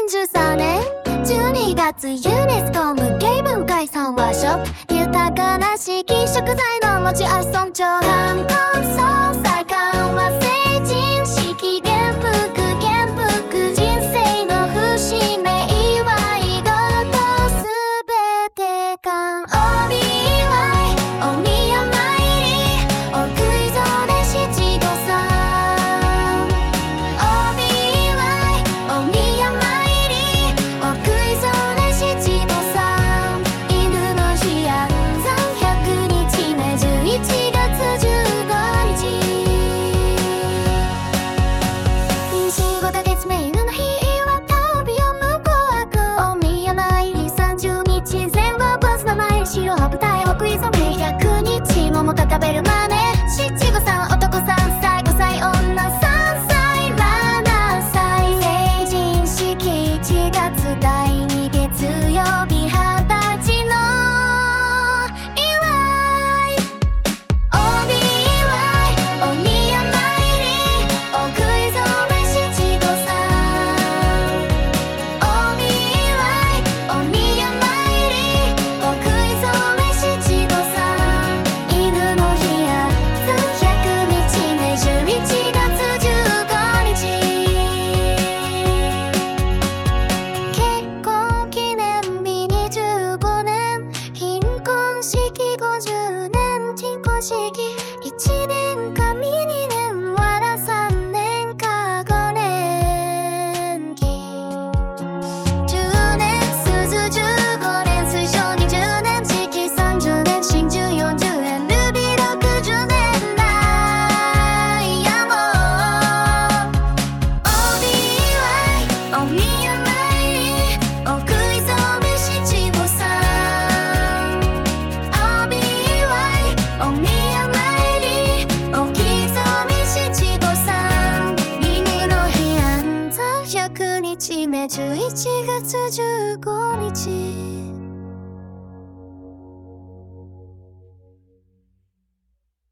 2013年12月ユネスコ無形文化遺産ワーショップ豊かな四季食材の持ち味尊重観光総裁緩和成人式元服人生の節目祝い事すべて完帯祝いお宮参りお食い初め七五三帯祝いお宮参りお食い初め七五三犬の日安産100日目11月15日25ヶ月目犬の日は旅を向こうお宮参り30日前後ボスの前白舞台お食い初め100日桃が食べるまで七五三男3歳5歳女3歳7歳成人式1月第2月曜日20歳の祝い帯祝いお宮参りお食い初め七五三帯祝いお宮参りお食い初め七五三犬の日や100日目11月15日結婚記念日25年貧困式50年鎮魂式1年神2年わら3年か5年期10年鈴15年水晶20年時期30年真珠40年ルビー60年ダイヤモンド帯祝いお宮参りお食い初め七五三帯祝いお宮参りお食い初め七五三犬の日安産100日目11月15日